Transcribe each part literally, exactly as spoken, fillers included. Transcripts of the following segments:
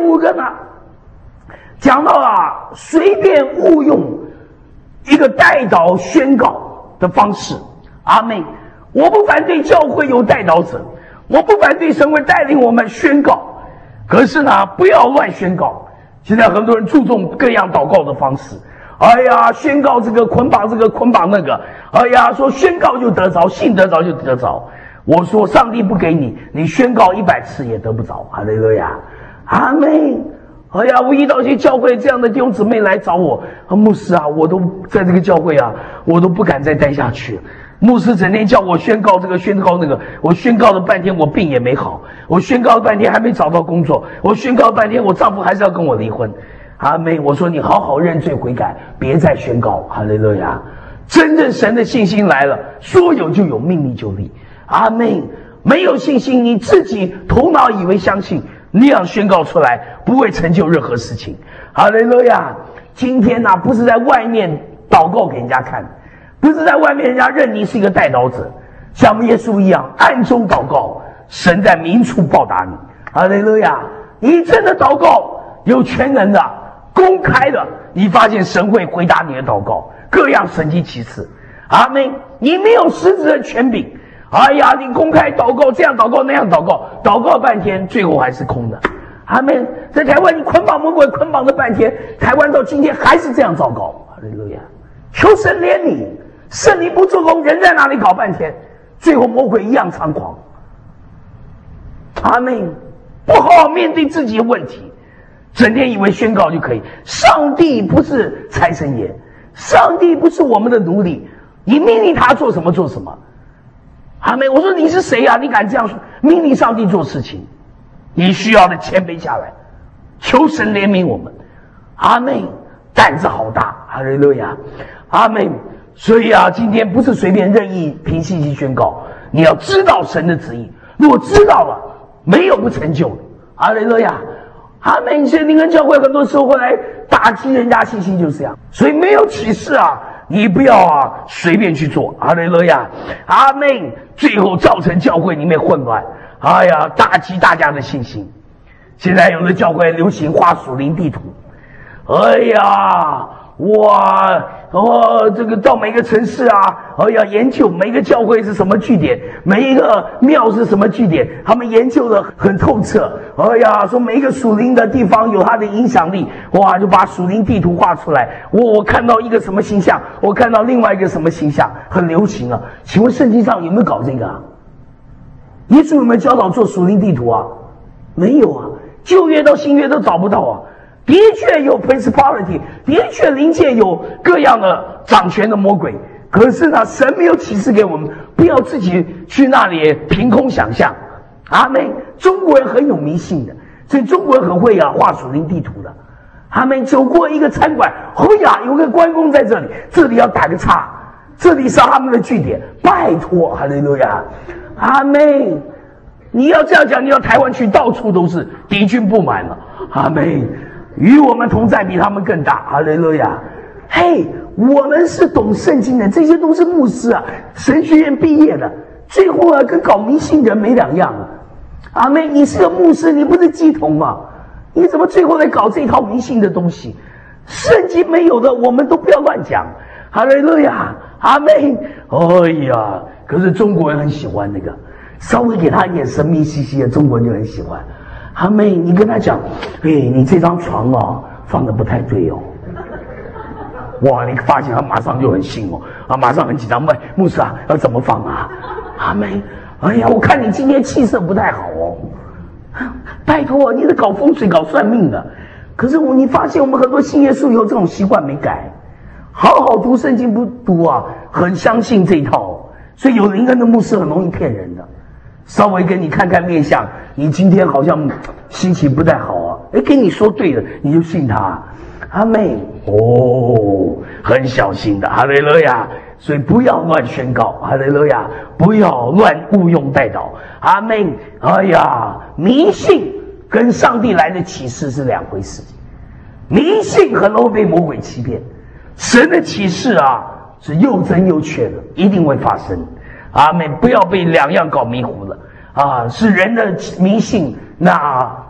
五个呢，讲到啊，随便误用一个代祷宣告的方式。阿们。我不反对教会有代祷者，我不反对神会带领我们宣告，可是呢，不要乱宣告。现在很多人注重各样祷告的方式，哎呀，宣告这个捆绑这个捆绑那个，哎呀，说宣告就得着，信得着就得着。我说上帝不给你，你宣告一百次也得不着。哈利路亚，阿们。哎呀，我遇到一些教会这样的弟兄姊妹来找我，啊，牧师啊，我都在这个教会啊，我都不敢再待下去。牧师整天叫我宣告这个宣告那个，我宣告了半天我病也没好，我宣告了半天还没找到工作，我宣告了半天我丈夫还是要跟我离婚。阿们。我说你好好认罪悔改，别再宣告。哈利路亚。真正神的信心来了，说有就有，命立就立。阿们。没有信心，你自己头脑以为相信，那样宣告出来不会成就任何事情。哈利路亚。今天呢、啊，不是在外面祷告给人家看，不是在外面人家认你是一个代祷者，像我们耶稣一样暗中祷告，神在明处报答你。哈利路亚。你真的祷告有全能的公开的，你发现神会回答你的祷告，各样神迹奇事。阿们。你没有实质的权柄，哎呀，你公开祷告，这样祷告那样祷告，祷告半天最后还是空的。阿们。在台湾你捆绑魔鬼捆绑了半天，台湾到今天还是这样糟糕。哈利路亚。求神怜悯，圣灵不做工，人在哪里搞半天，最后魔鬼一样猖狂。阿们。不好好面对自己的问题，整天以为宣告就可以。上帝不是财神爷，上帝不是我们的奴隶，你命令他做什么做什么。阿们。我说你是谁啊？你敢这样命令上帝做事情？你需要的谦卑下来，求神怜悯我们。阿们。胆子好大。哈利路亚。阿们。所以啊，今天不是随便任意凭信心宣告，你要知道神的旨意。如果知道了，没有不成就的。哈利路亚。阿们。现在灵恩教会很多时候会来打击人家信心，就是这样。所以没有启示啊，你不要啊随便去做。哈利路亚。阿们。最后造成教会里面混乱，哎呀，打击大家的信心。现在有的教会流行画属灵地图，哎呀，哇哦，这个到每个城市啊，哎呀，研究每个教会是什么据点，每一个庙是什么据点，他们研究的很透彻。哎呀，说每一个属灵的地方有它的影响力，哇，就把属灵地图画出来。我我看到一个什么形象，我看到另外一个什么形象，很流行啊。请问圣经上有没有搞这个啊？耶稣有没有教导做属灵地图啊？没有啊，旧约到新约都找不到啊。的确有 principality， 的确灵界有各样的掌权的魔鬼，可是呢，神没有启示给我们，不要自己去那里凭空想象。阿们。中国人很有迷信的，所以中国人很会啊画属灵地图的。阿们。走过一个餐馆，哦呀，有个关公在这里，这里要打个叉，这里是他们的据点。拜托，哈利路亚。阿们。你要这样讲，你到台湾去，到处都是敌军布满了。阿们。与我们同在比他们更大。哈利路亚。嘿，我们是懂圣经的，这些都是牧师啊，神学院毕业的，最后啊跟搞迷信人没两样啊。阿们。你是个牧师，你不是乩童啊，你怎么最后来搞这套迷信的东西？圣经没有的我们都不要乱讲。哈利路亚。阿们。哎呀，可是中国人很喜欢那个，稍微给他一点神秘兮兮的，中国人就很喜欢。阿妹，你跟他讲，哎，你这张床哦放的不太对哦。哇，你发现他马上就很信哦，啊，马上很紧张，问牧师啊，要怎么放啊？阿妹，哎呀，我看你今天气色不太好哦。拜托，你是搞风水、搞算命的，可是我你发现我们很多信耶稣以后这种习惯没改，好好读圣经不读啊，很相信这一套，所以有灵恩的牧师很容易骗人的。稍微跟你看看面相，你今天好像心情不太好啊，诶，跟你说对了，你就信他。阿妹，哦，很小心的。哈利路亚。所以不要乱宣告。哈利路亚。不要乱误用代祷。阿妹，哎呀，迷信跟上帝来的启示是两回事。迷信很容易被魔鬼欺骗，神的启示啊是又真又确的，一定会发生。阿们。不要被两样搞迷糊了啊！是人的迷信，那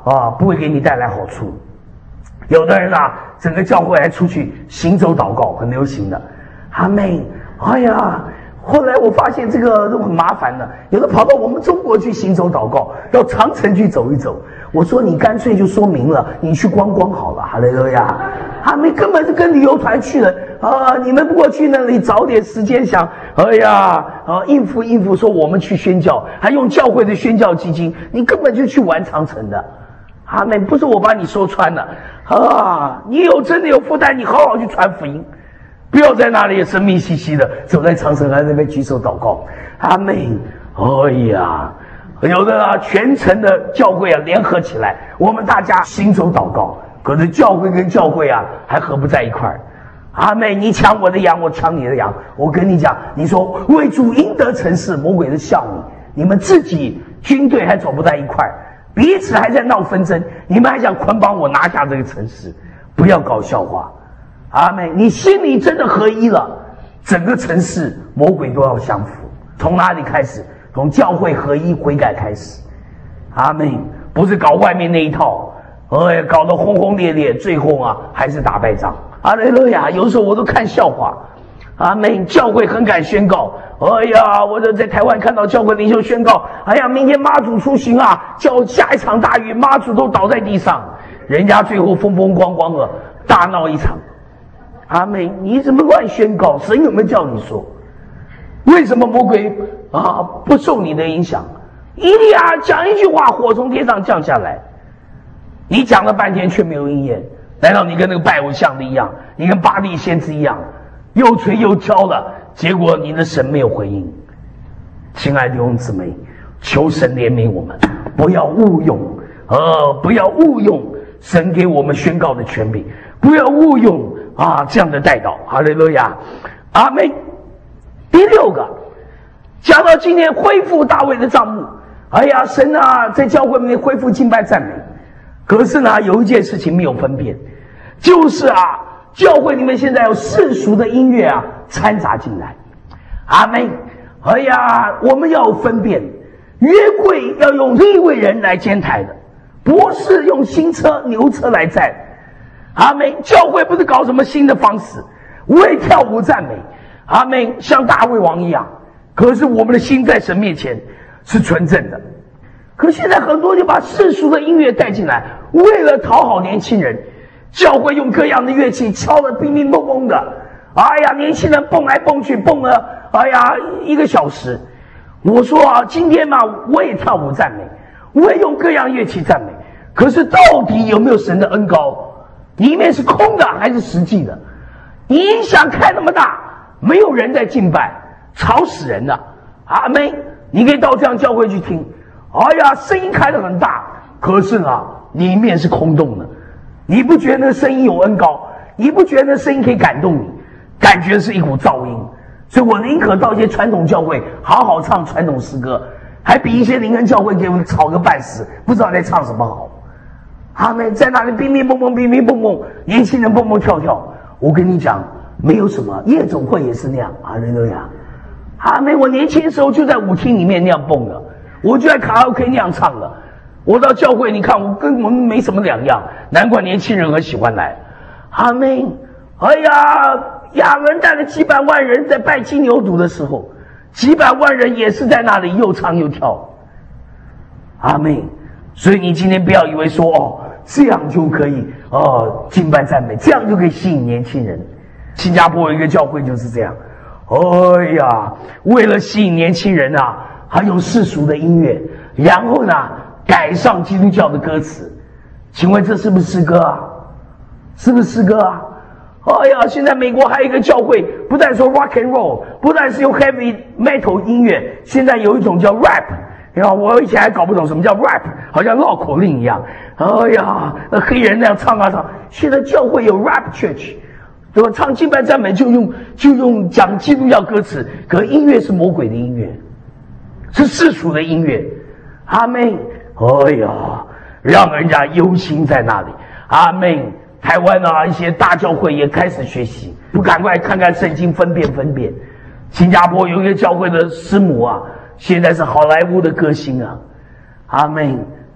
啊，不会给你带来好处。有的人啊，整个教会还出去行走祷告，很流行的。阿妹，哎呀，后来我发现这个都很麻烦的，有的跑到我们中国去行走祷告，到长城去走一走。我说你干脆就说明了，你去观光好了，哈利路亚。阿妹根本是跟旅游团去了啊！你们不过去那里找点时间想，哎呀啊，应付应付，说我们去宣教，还用教会的宣教基金，你根本就去玩长城的。阿妹，不是我把你说穿了啊！你有真的有负担，你好好去传福音，不要在那里神秘兮兮的走在长城岸那边举手祷告。阿妹，哎呀，有的啊，全城的教会啊联合起来，我们大家行走祷告。可是教会跟教会啊还合不在一块儿。阿妹，你抢我的羊，我抢你的羊。我跟你讲，你说为主赢得城市，魔鬼是笑你。你们自己军队还走不在一块儿，彼此还在闹纷争，你们还想捆绑我拿下这个城市？不要搞笑话。阿妹，你心里真的合一了，整个城市魔鬼都要降服。从哪里开始？从教会合一悔改开始。阿妹，不是搞外面那一套。哎，搞得轰轰烈烈，最后啊还是打败仗。阿雷路亚，有时候我都看笑话。阿妹，教会很敢宣告。哎呀，我就在台湾看到教会领袖宣告，哎呀，明天妈祖出行啊，叫下一场大雨，妈祖都倒在地上，人家最后风风光光的大闹一场。阿妹，你怎么乱宣告？神有没有叫你说？为什么魔鬼啊不受你的影响？以利亚讲一句话，火从天上降下来。你讲了半天却没有应验，难道你跟那个拜偶像的一样，你跟巴力先知一样，又吹又挑了，结果你的神没有回应？亲爱的弟兄姊妹，求神怜悯我们，不要误用呃，不要误用神给我们宣告的权柄，不要误用啊这样的代祷。哈利路亚，阿们。第六个，讲到今天恢复大卫的帐幕，哎呀，神啊，在教会里面恢复敬拜赞美。可是呢，有一件事情没有分辨，就是啊，教会里面现在有世俗的音乐啊掺杂进来。阿们。哎呀，我们要分辨，约柜要用利未人来监台的，不是用新车牛车来载。阿们。教会不是搞什么新的方式，我也跳舞赞美。阿们，像大卫王一样。可是我们的心在神面前是纯正的。可现在很多就把世俗的音乐带进来，为了讨好年轻人，教会用各样的乐器敲得乒乒乓乓的。哎呀，年轻人蹦来蹦去，蹦了哎呀一个小时。我说啊，今天嘛，我也跳舞赞美，我也用各样乐器赞美。可是到底有没有神的恩膏？里面是空的还是实际的？影响开那么大，没有人在敬拜，吵死人了。阿们，你可以到这样教会去听。哎呀，声音开得很大，可是呢，里面是空洞的。你不觉得那声音有恩膏？你不觉得那声音可以感动你？感觉是一股噪音。所以我宁可到一些传统教会好好唱传统诗歌，还比一些灵恩教会给我吵个半死，不知道在唱什么好。他们在那里乒乒乓乓，乒乒乓乓，年轻人蹦蹦跳跳。我跟你讲，没有什么，夜总会也是那样。哈利路亚。他们，我年轻的时候就在舞厅里面那样蹦的。我就在卡拉 OK 那样唱的。我到教会，你看我跟我们没什么两样，难怪年轻人很喜欢来。阿们。哎呀，亚伦带了几百万人在拜金牛犊的时候，几百万人也是在那里又唱又跳。阿们。所以你今天不要以为说哦这样就可以哦敬拜赞美，这样就可以吸引年轻人。新加坡有一个教会就是这样。哎呀，为了吸引年轻人啊，还有世俗的音乐，然后呢改上基督教的歌词。请问这是不是诗歌啊？是不是诗歌啊？哎呀，现在美国还有一个教会，不但说 rock and roll， 不但是用 heavy metal 音乐，现在有一种叫 rap。然后我以前还搞不懂什么叫 rap， 好像绕口令一样。哎呀，那黑人那样唱啊唱。现在教会有 rap church， 对吧？唱敬拜赞美就用就用讲基督教歌词，可音乐是魔鬼的音乐，是世俗的音乐。阿们。哎呀，让人家忧心在那里。阿们。台湾啊，一些大教会也开始学习，不赶快看看圣经，分辨分辨。新加坡有一个教会的师母啊，现在是好莱坞的歌星啊。阿们。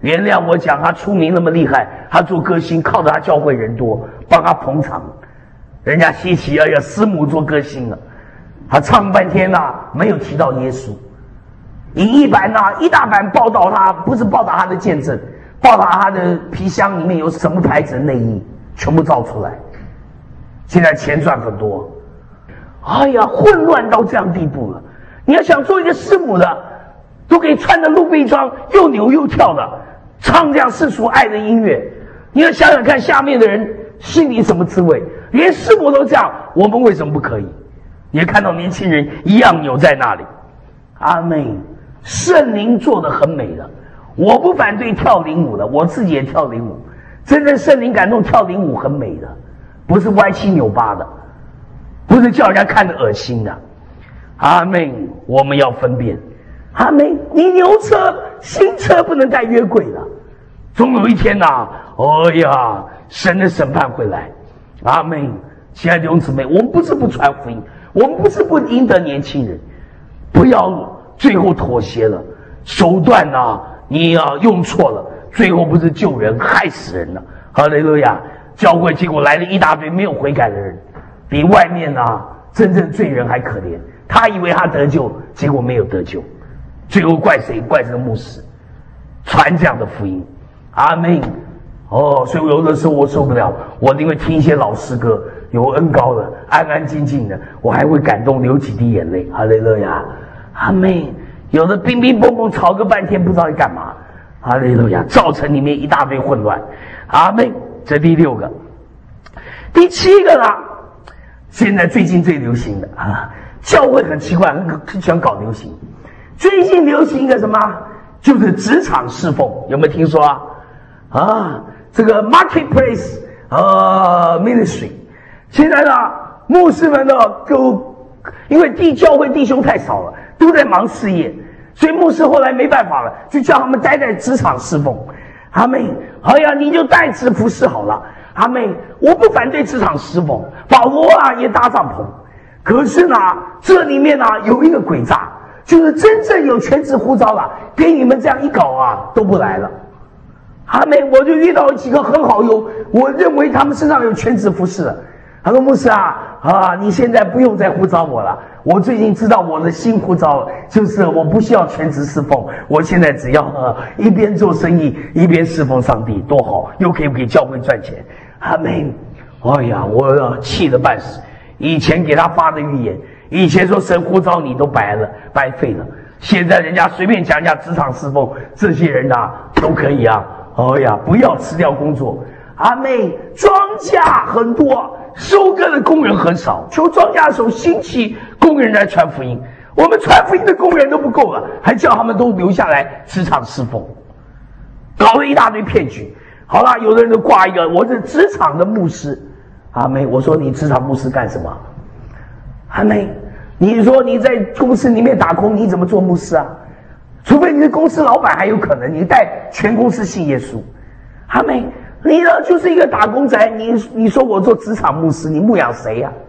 原谅我讲，他出名那么厉害，他做歌星，靠着他教会人多，帮他捧场。人家稀奇，哎呀，师母做歌星了，他唱半天啊，没有提到耶稣。影艺版啊，一大版报道他，不是报道他的见证，报道他的皮箱里面有什么牌子的内衣，全部造出来。现在钱赚很多，哎呀，混乱到这样地步了。你要想做一个师母的，都可以穿着露背装，又扭又跳的，唱这样世俗爱的音乐。你要想想看，下面的人心里什么滋味？连师母都这样，我们为什么不可以？你也看到年轻人一样扭在那里。阿妹，圣灵做得很美的，我不反对跳领舞的，我自己也跳领舞。真正圣灵感动跳领舞很美的，不是歪七扭八的，不是叫人家看着恶心的。阿妹，我们要分辨。阿妹，你牛车新车不能带约柜的，总有一天呐、啊，哎呀，神的审判会来。阿妹，亲爱的弟兄姊妹，我们不是不传福音，我们不是不赢得年轻人，不要最后妥协了，手段啊，你啊用错了，最后不是救人害死人了。哈利路亚！教会结果来了一大堆没有悔改的人，比外面啊真正罪人还可怜。他以为他得救，结果没有得救，最后怪谁？怪这个牧师传这样的福音。阿们。哦，所以有的时候我受不了，我因为听一些老诗歌，有恩膏的，安安静静的，我还会感动流几滴眼泪。哈利路亚，阿们。有的乒乒乓乓吵个半天，不知道在干嘛。哈利路亚，造成里面一大堆混乱。阿们。这第六个，第七个呢？现在最近最流行的啊，教会很奇怪，很喜欢搞流行。最近流行一个什么？就是职场侍奉，有没有听说啊？啊，这个 marketplace 呃 ministry， 现在呢，牧师们呢都因为弟教会弟兄太少了，都在忙事业，所以牧师后来没办法了，就叫他们待在职场侍奉。阿妹，哎呀，你就代职服侍好了。阿妹，我不反对职场侍奉，保罗啊也搭帐篷，可是呢，这里面呢有一个诡诈，就是真正有全职呼召了，给你们这样一搞啊，都不来了。阿妹，我就遇到几个很好有，我认为他们身上有全职服侍的。他说牧师啊啊，你现在不用再呼召我了，我最近知道我的新呼召就是我不需要全职侍奉，我现在只要呃一边做生意一边侍奉上帝，多好，又可以给教会赚钱。阿们。哎呀，我气得半死。以前给他发的预言，以前说神呼召你都白了，白费了。现在人家随便讲一下职场侍奉，这些人啊都可以啊。哎呀，不要辞掉工作。阿妹，庄稼很多，收割的工人很少，求庄稼手兴起工人来传福音。我们传福音的工人都不够了，还叫他们都留下来职场侍奉，搞了一大堆骗局。好了，有的人都挂一个我是职场的牧师。阿妹，我说你职场牧师干什么？阿妹，你说你在公司里面打工，你怎么做牧师啊？除非你是公司老板，还有可能你带全公司信耶稣。阿妹，你呢就是一个打工仔，你你说我做职场牧师，你牧养谁呀、啊？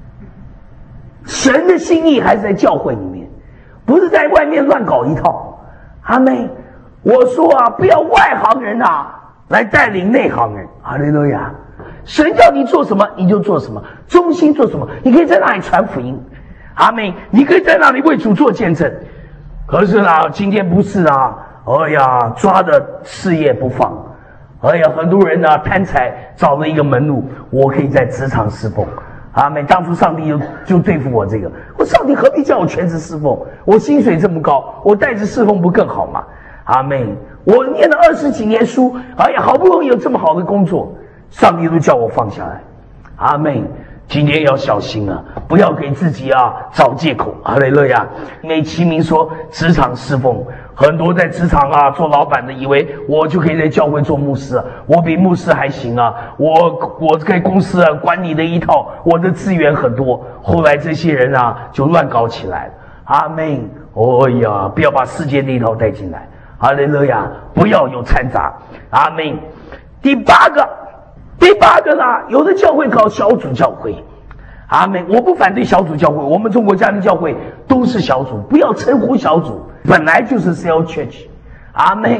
神的心意还是在教会里面，不是在外面乱搞一套。阿妹，我说啊，不要外行人啊来带领内行人。哈利路亚！神叫你做什么你就做什么，忠心做什么，你可以在那里传福音。阿妹，你可以在那里为主做见证。可是呢，今天不是啊，哎呀，抓着事业不放。哎呀，很多人呢贪财找了一个门路，我可以在职场侍奉。阿妹，当初上帝就就对付我这个，我上帝何必叫我全职侍奉？我薪水这么高，我带着侍奉不更好吗？阿妹，我念了二十几年书，哎呀，好不容易有这么好的工作，上帝都叫我放下来。阿妹，今天要小心啊，不要给自己啊找借口。哈利路亚！美其名说职场侍奉，很多在职场啊做老板的以为我就可以在教会做牧师，我比牧师还行啊，我我在公司啊管理的一套，我的资源很多。后来这些人啊就乱搞起来了。阿们。哦呀，不要把世界那一套带进来。哈利路亚！不要有掺杂。阿们。第八个。第八个呢，有的教会搞小组教会。阿们，我不反对小组教会，我们中国家庭教会都是小组，不要称呼小组，本来就是 cell church。阿们，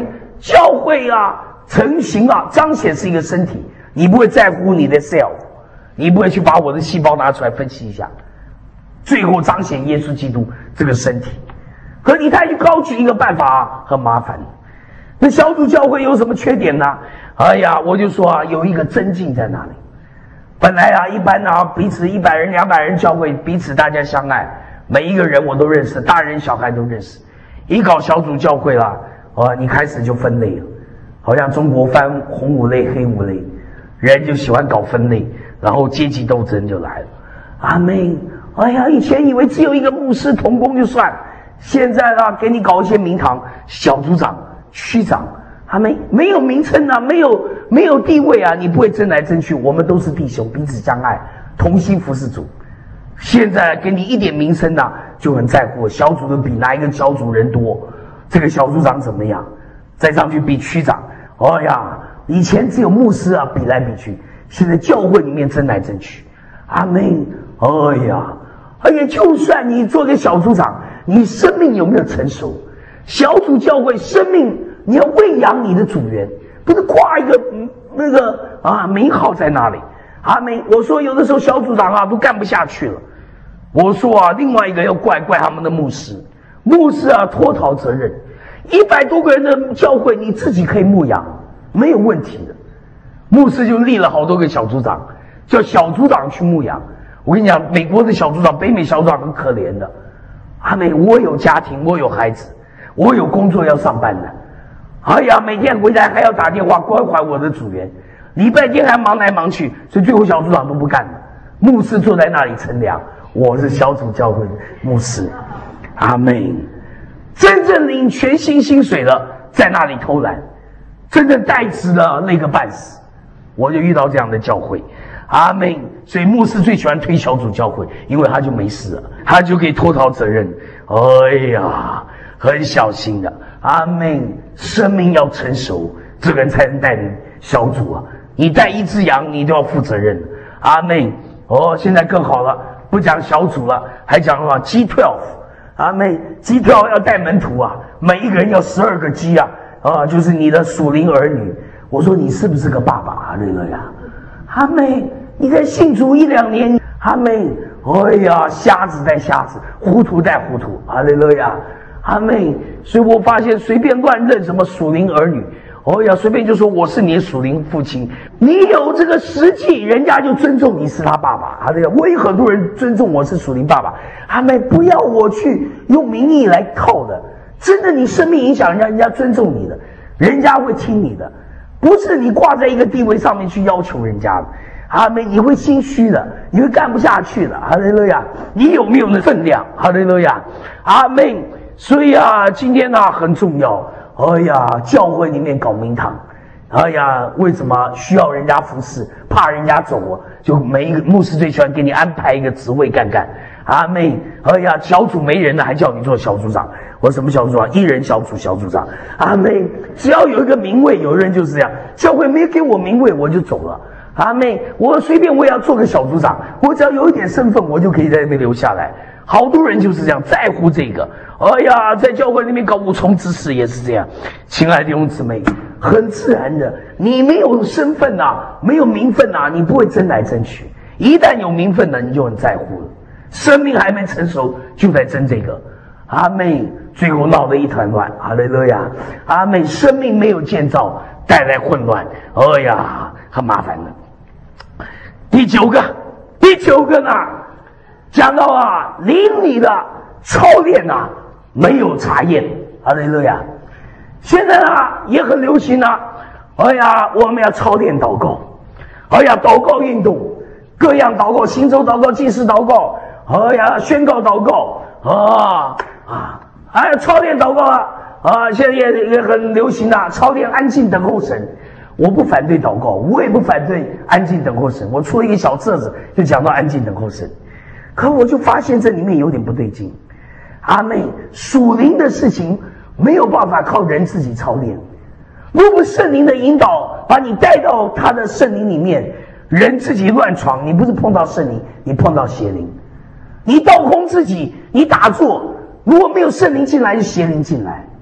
教会啊成型啊彰显是一个身体，你不会在乎你的 self， 你不会去把我的细胞拿出来分析一下，最后彰显耶稣基督这个身体。可你太去高举一个办法啊，很麻烦。那小组教会有什么缺点呢？哎呀，我就说啊，有一个增进在那里。本来啊，一般啊，彼此一百人、两百人教会，彼此大家相爱，每一个人我都认识，大人小孩都认识。一搞小组教会啦，啊，你开始就分类了，好像中国分红五类、黑五类，人就喜欢搞分类，然后阶级斗争就来了。阿们！哎呀，以前以为只有一个牧师同工就算，现在啊，给你搞一些名堂，小组长、区长。他没没有名称啊，没有没有地位啊，你不会争来争去，我们都是弟兄，彼此相爱，同心服侍主。现在给你一点名声啊，就很在乎小组的比哪一个小组人多，这个小组长怎么样，再上去比区长。哎呀，以前只有牧师啊比来比去，现在教会里面争来争去。阿们！哎呀，哎呀，就算你做个小组长，你生命有没有成熟？小组教会生命。你要喂养你的组员，不是挂一个那个啊名号在那里。阿们！我说有的时候小组长啊都干不下去了。我说啊，另外一个要怪怪他们的牧师，牧师啊脱逃责任。一百多个人的教会，你自己可以牧养，没有问题的。牧师就立了好多个小组长，叫小组长去牧养。我跟你讲，美国的小组长、北美小组长很可怜的。阿们！我有家庭，我有孩子，我有工作要上班的。哎呀，每天回来还要打电话关怀我的组员，礼拜天还忙来忙去，所以最后小组长都不干了。牧师坐在那里乘凉，我是小组教会的牧师。阿们！真正领全薪薪水的在那里偷懒，真正带职的那个半死。我就遇到这样的教会。阿们！所以牧师最喜欢推小组教会，因为他就没事了，他就可以脱逃责任。哎呀，很小心的。阿们！生命要成熟，这个人才能带领小组啊。你带一只羊，你都要负责任。阿们！哦，现在更好了，不讲小组了，还讲什么 G 十二。阿们！ G 十二要带门徒啊，每一个人要十二个 G 啊，啊，就是你的属灵儿女。我说你是不是个爸爸啊？对了呀，阿们！你在信主一两年，阿们！哎呀，瞎子带瞎子，糊涂带糊涂，哈利路亚。阿们！所以我发现随便乱认什么属灵儿女，哦呀，随便就说我是你的属灵父亲，你有这个实际，人家就尊重你是他爸爸。啊，对呀，我有很多人尊重我是属灵爸爸。阿们！不要我去用名义来套的，真的，你生命影响人家，人家尊重你的，人家会听你的，不是你挂在一个地位上面去要求人家的。阿们！你会心虚的，你会干不下去的。哈利路亚！你有没有那分量？哈利路亚！阿们！所以啊，今天呢、啊、很重要。哎呀，教会里面搞名堂，哎呀，为什么需要人家服侍？怕人家走啊，就每一个牧师最喜欢给你安排一个职位干干。阿妹，哎呀，小组没人了，还叫你做小组长。我什么小组长？一人小组小组长。阿妹，只要有一个名位，有人就是这样。教会没给我名位，我就走了。阿妹，我随便我也要做个小组长，我只要有一点身份，我就可以在那边留下来。好多人就是这样在乎这个。哎呀，在教会里面搞五重之事也是这样。亲爱的弟兄姊妹，很自然的，你没有身份啊，没有名分啊，你不会争来争去。一旦有名分了，你就很在乎了。生命还没成熟，就在争这个。阿妹，最后闹得一团乱。哈利路亚！阿妹，生命没有建造，带来混乱。哎呀，很麻烦的。第九个，第九个呢，讲到啊，灵里的操练啊，没有查验。哈利路亚！现在啊，也很流行啊。哎呀，我们要操练祷告。哎呀，祷告运动，各样祷告，行走祷告，祭司祷告。哎呀，宣告祷告啊啊！哎，操练祷告啊啊！现在也也很流行啊，操练安静等候神。我不反对祷告，我也不反对安静等候神。我出了一个小册子，就讲到安静等候神。可我就发现这里面有点不对劲。阿妹，属灵的事情没有办法靠人自己操练，如果圣灵的引导把你带到他的圣灵里面，人自己乱闯，你不是碰到圣灵，你碰到邪灵。你倒空自己，你打坐，如果没有圣灵进来，就邪灵进来。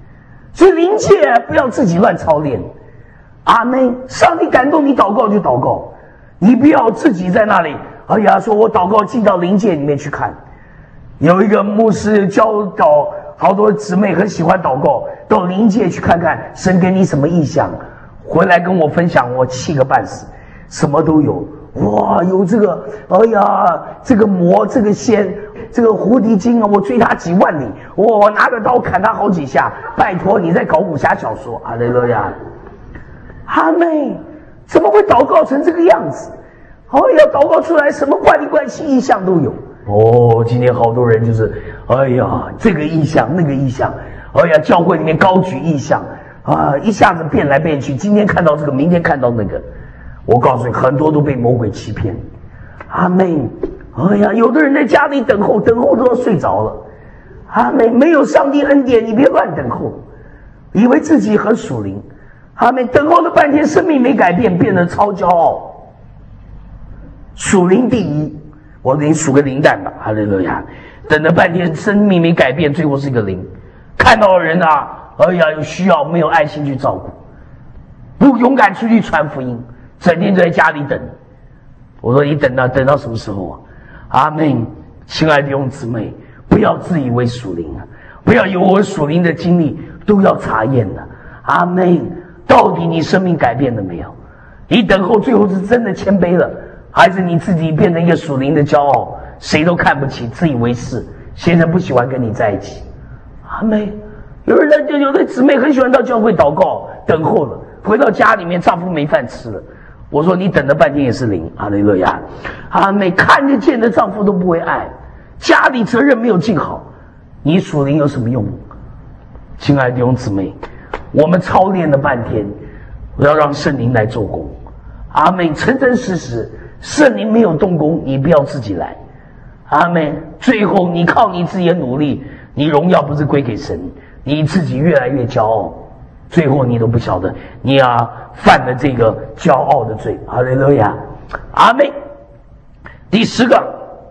所以灵界不要自己乱操练。阿们，上帝感动你祷告就祷告，你不要自己在那里哎呀说我祷告进到灵界里面去看。有一个牧师教导好多姊妹很喜欢祷告，到灵界去看看神给你什么意象，回来跟我分享，我气个半死，什么都有。哇，有这个哎呀这个魔这个仙这个胡迪金啊，我追他几万里，我我拿个刀砍他好几下，拜托你在搞武侠小说。哈利路亚，阿妹怎么会祷告成这个样子？哦，要祷告出来什么怪里怪气意象都有。哦，今天好多人就是哎呀这个意象那个意象，哎呀教会里面高举意象啊，一下子变来变去，今天看到这个明天看到那个。我告诉你，很多都被魔鬼欺骗。阿妹，哎呀有的人在家里等候等候都要睡着了。阿妹，没有上帝恩典你别乱等候，以为自己很属灵。阿妹，等候了半天生命没改变，变得超骄傲。属灵第一，我给你数个零蛋吧。哈利路亚，等了半天生命没改变，最后是一个零。看到的人啊，哎呀有需要没有爱心去照顾，不勇敢出去传福音，整天就在家里等。我说你等到等到什么时候啊？阿们，亲爱的弟兄姊妹，不要自以为属灵啊，不要有我属灵的经历，都要查验的。阿们，到底你生命改变了没有？你等候最后是真的谦卑了，还是你自己变成一个属灵的骄傲，谁都看不起，自以为是，先生不喜欢跟你在一起。阿们，有人就有的姊妹很喜欢到教会祷告，等候了，回到家里面丈夫没饭吃了。我说你等了半天也是零。哈利路亚，阿妹，看得见的丈夫都不会爱，家里责任没有尽好，你属灵有什么用？亲爱的弟兄姊妹，我们操练了半天，我要让圣灵来做工。阿妹，诚诚实实，圣灵没有动工，你不要自己来。阿妹，最后你靠你自己的努力，你荣耀不是归给神，你自己越来越骄傲，最后你都不晓得你啊犯了这个骄傲的罪。哈利路亚，阿们。第十个，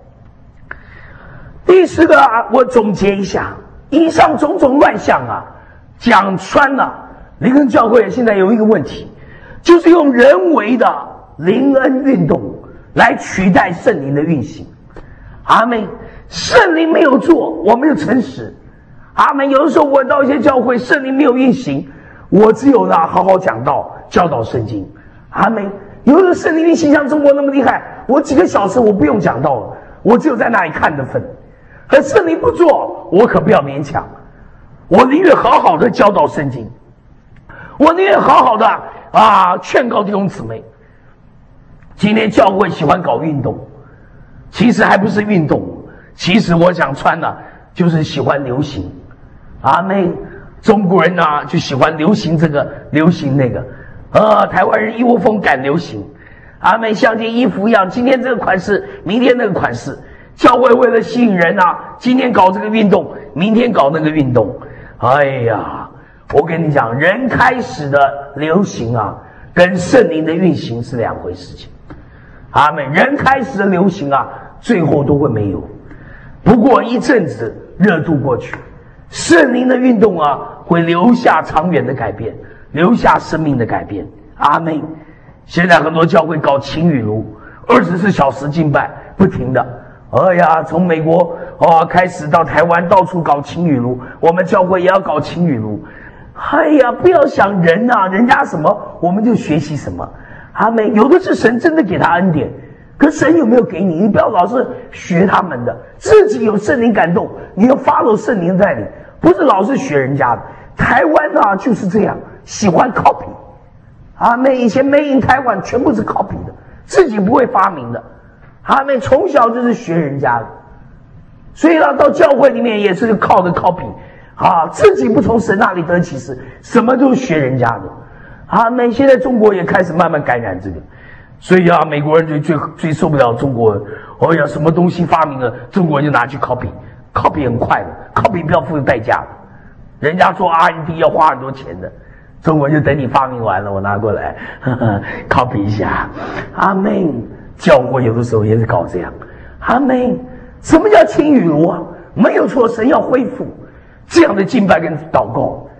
第十个啊，我总结一下，以上种种乱象啊，讲穿了，灵恩教会现在有一个问题，就是用人为的灵恩运动来取代圣灵的运行。阿们，圣灵没有做，我们就诚实。阿们，有的时候我到一些教会，圣灵没有运行，我只有呢好好讲道教导圣经。阿们，有的圣灵运行像中国那么厉害，我几个小时我不用讲道了，我只有在那里看的份。可圣灵不做，我可不要勉强，我宁愿好好的教导圣经，我宁愿好好的啊劝告弟兄姊妹。今天教会喜欢搞运动，其实还不是运动，其实我想穿了就是喜欢流行。阿们，中国人啊就喜欢流行这个流行那个，呃，台湾人一窝蜂赶流行。阿们，像件衣服一样，今天这个款式，明天那个款式。教会为了吸引人啊，今天搞这个运动，明天搞那个运动。哎呀，我跟你讲，人开始的流行啊，跟圣灵的运行是两回事情。阿们，人开始的流行啊，最后都会没有。不过一阵子热度过去，圣灵的运动啊，会留下长远的改变，留下生命的改变。阿们。现在很多教会搞晴雨炉，二十四小时敬拜，不停的。哎呀，从美国哦开始到台湾，到处搞晴雨炉，我们教会也要搞晴雨炉。哎呀，不要想人啊，人家什么我们就学习什么。阿们，有的是神真的给他恩典，可神有没有给你？你不要老是学他们的，自己有圣灵感动，你要 follow 圣灵在你，不是老是学人家的。台湾啊就是这样，喜欢 copy。阿们，以前 made in 台湾全部是 copy 的，自己不会发明的。阿们，从小就是学人家的，所以呢，到教会里面也是靠着 copy 啊，自己不从神那里得启示，什么都学人家的。阿们，现在中国也开始慢慢感染这个，所以啊，美国人就最最受不了中国人。哦呀，什么东西发明了，中国人就拿去 copy，copy 很快的 ，copy 不要付代价的，人家做 R and D 要花很多钱的。中国就等你发明完了，我拿过来呵呵 copy 一下。阿们，教会有的时候也是搞这样。阿们，什么叫晴雨炉啊？没有错，神要恢复这样的敬拜跟祷告。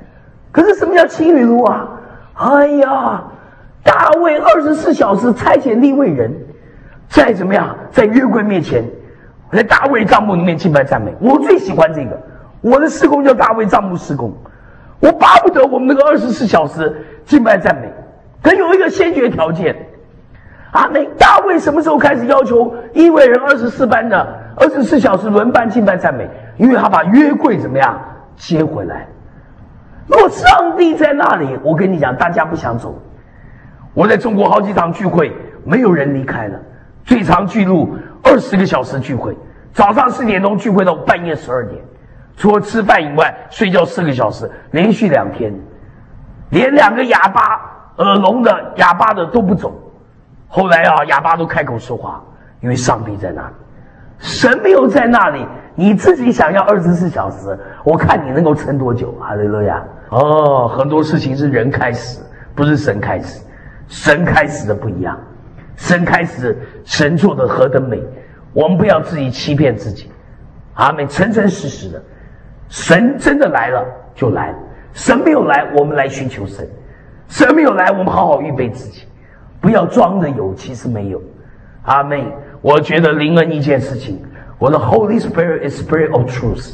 可是什么叫青云路啊？哎呀，大卫二十四小时差遣利未人，在怎么样，在约柜面前，在大卫帐幕里面敬拜赞美。我最喜欢这个，我的事工叫大卫帐幕事工。我巴不得我们那个二十四小时敬拜赞美，可有一个先决条件。阿妹，大卫什么时候开始要求利未人二十四班的二十四小时轮班敬拜赞美？因为他把约柜怎么样接回来。如果上帝在那里，我跟你讲，大家不想走。我在中国好几场聚会，没有人离开了，最长记录二十个小时聚会，早上四点钟聚会到半夜十二点，除了吃饭以外，睡觉四个小时，连续两天，连两个哑巴、耳聋的、哑巴的都不走。后来啊，哑巴都开口说话，因为上帝在那里，神没有在那里，你自己想要二十四小时，我看你能够撑多久。哈利路亚！哦，很多事情是人开始，不是神开始，神开始的不一样，神开始，神做的何等美，我们不要自己欺骗自己。阿们，诚诚实实的，神真的来了就来了，神没有来，我们来寻求神，神没有来，我们好好预备自己。不要装着有，其实没有。阿妹，我觉得灵恩一件事情，我的 Holy Spirit is Spirit of Truth。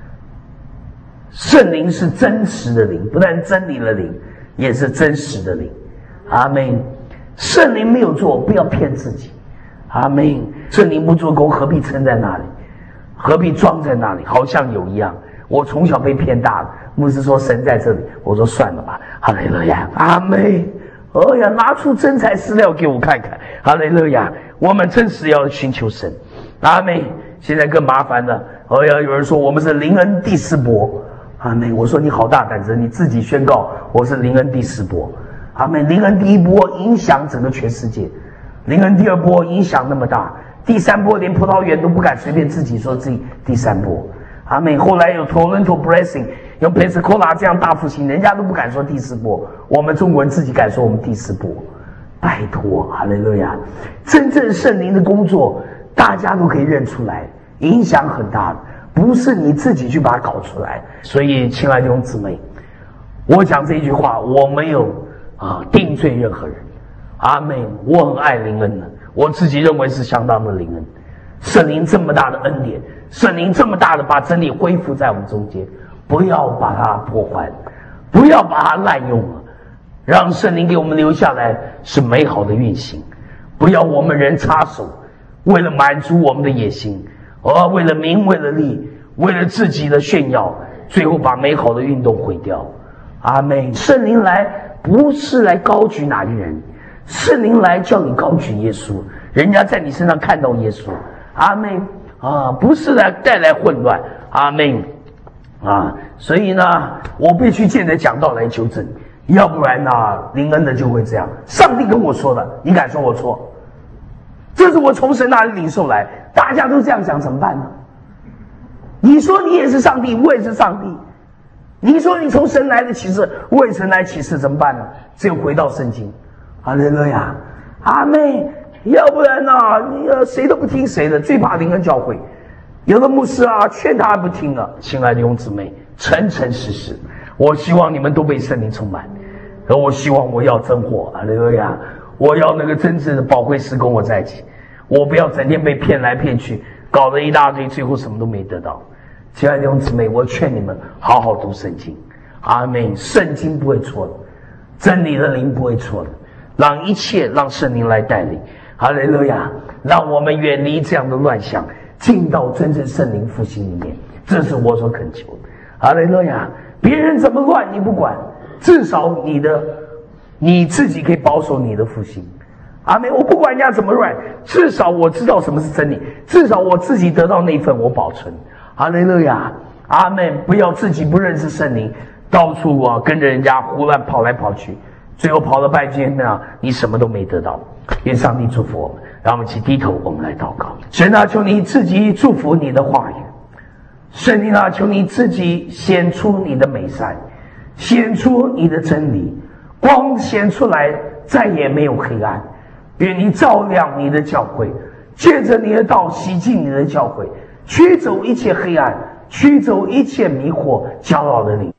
圣灵是真实的灵，不但真理的灵，也是真实的灵。阿妹，圣灵没有做，不要骗自己。阿妹，圣灵不做工，何必撑在那里？何必装在那里？好像有一样。我从小被骗大了，牧师说神在这里，我说算了吧。哈利路亚，阿妹。哎呀，拿出真材实料给我看看。哈利路亚，我们真是要寻求神。阿妹，现在更麻烦了。哎呀，有人说我们是灵恩第四波。阿妹，我说你好大胆子，你自己宣告我是灵恩第四波。阿妹，灵恩第一波影响整个全世界，灵恩第二波影响那么大，第三波连葡萄园都不敢随便自己说自己第三波。阿妹，后来有 Toronto Blessing， 有 Pensacola 这样大复兴，人家都不敢说第四波，我们中国人自己敢说我们第四波。拜托，哈利路亚！真正圣灵的工作，大家都可以认出来，影响很大的，不是你自己去把它搞出来。所以，亲爱的弟兄姊妹，我讲这一句话，我没有啊定罪任何人。阿们，我很爱灵恩的，我自己认为是相当的灵恩。圣灵这么大的恩典，圣灵这么大的把真理恢复在我们中间，不要把它破坏，不要把它滥用了，让圣灵给我们留下来是美好的运行，不要我们人插手，为了满足我们的野心，而为了名，为了利，为了自己的炫耀，最后把美好的运动毁掉。阿们，圣灵来不是来高举哪个人，圣灵来叫你高举耶稣，人家在你身上看到耶稣。阿们啊，不是来带来混乱。阿们啊，所以呢，我必须借着讲道来纠正，要不然呢，灵恩的就会这样。上帝跟我说的，你敢说我错？这是我从神那里领受来，大家都这样讲，怎么办呢？你说你也是上帝，我也是上帝。你说你从神来的启示，我也神来启示，怎么办呢？只有回到圣经。哈利路亚，阿们。要不然呢、啊，你呃谁都不听谁的，最怕灵恩教会。有的牧师啊，劝他不听了。亲爱的弟兄姊妹，诚诚实实，我希望你们都被圣灵充满，而我希望我要真货，哈利路亚！我要那个真正的宝贵师跟我在一起，我不要整天被骗来骗去，搞得一大堆，最后什么都没得到。亲爱的弟兄姊妹，我劝你们好好读圣经。阿们，圣经不会错的，真理的灵不会错的，让一切让圣灵来带领。哈利路亚！让我们远离这样的乱象，进到真正圣灵复兴里面，这是我所恳求的。哈利路亚！别人怎么乱你不管，至少你的你自己可以保守你的复兴。阿们！我不管人家怎么乱，至少我知道什么是真理，至少我自己得到那份我保存。哈利路亚！阿们！不要自己不认识圣灵，到处啊跟着人家胡乱跑来跑去，最后跑了半天呢，你什么都没得到。愿上帝祝福我们，让我们一起低头，我们来祷告。神啊，求你自己祝福你的话语。圣灵啊，求你自己显出你的美善，显出你的真理，光显出来，再也没有黑暗。愿你照亮你的教会，借着你的道洗净你的教会，驱走一切黑暗，驱走一切迷惑骄傲的灵。